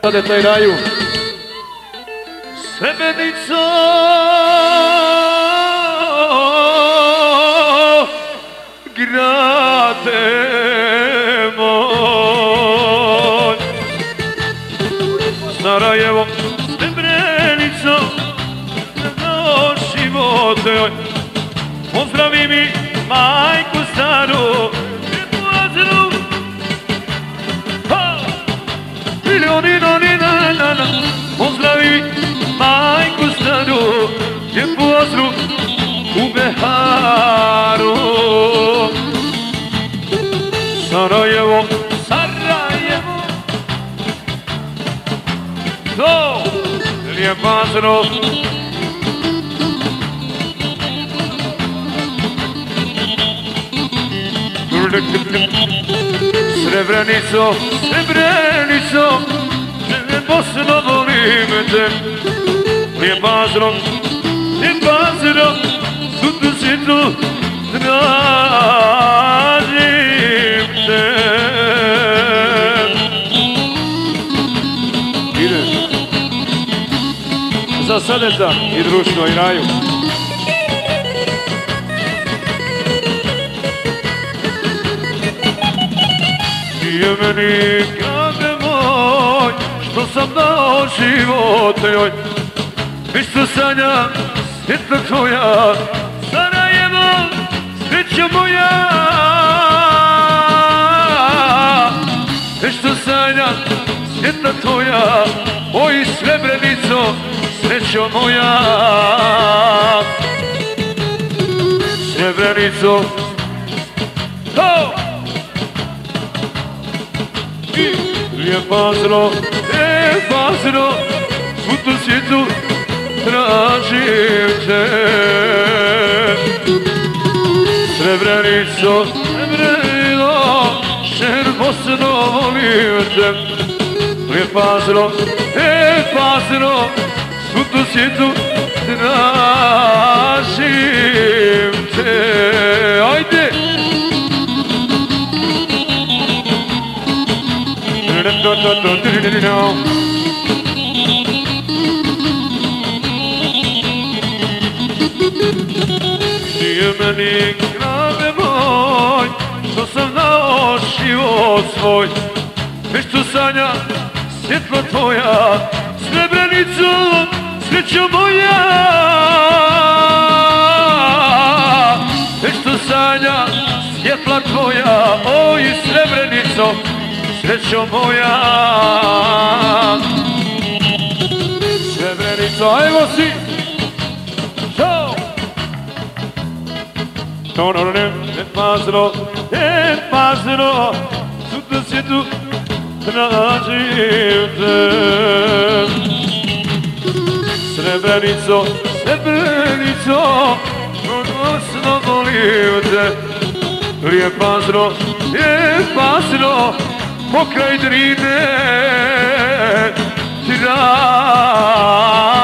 Sade taj raju. Srebrenico, grade moj. Sarajevo, Srebrenico, na živote joj. Pozdravi mi majku staru, Azru. Pozdravi mi majku staru, lijepu Azru u Beharu. Sarajevo, Sarajevo, to lijepa Azru. Srebrenico, Srebrenico, Bosno volim te. Lijepa Azro, lijepa Azro, tu si tu, tražim te. Ide za Sadeta i društvo i raju. Nije meni grade moj, što sam dao živote joj. Isto sanja, svjetla tvoja, Sarajevo, sreća moja. Isto sanja, svjetla tvoja, oj Srebrenico, srećo moja. Srebrenico, to! Lijepa Azro, lijepa Azro, svuda svijetu tražim te. Srebrenico, Srebrenico, šer Bosno volim te. Lijepa Azro, lijepa Azro, svuda svijetu tražim te. Ajde! Nije meni grade moj, što sam dao život svoj. Već tu sanja svjetla tvoja, Srebrenico, srećo moja. Već tu sanja svjetla tvoja, oj Srebrenico, srećo moja. Srebrenico, ajmo si. Ćao. Lijepa Azro, lijepa Azro, svuda svijetu tražim te. Srebrenico, Srebrenico, Bosno volim te. Lijepa Azro, lijepa Azro, pokraj Drine, tražim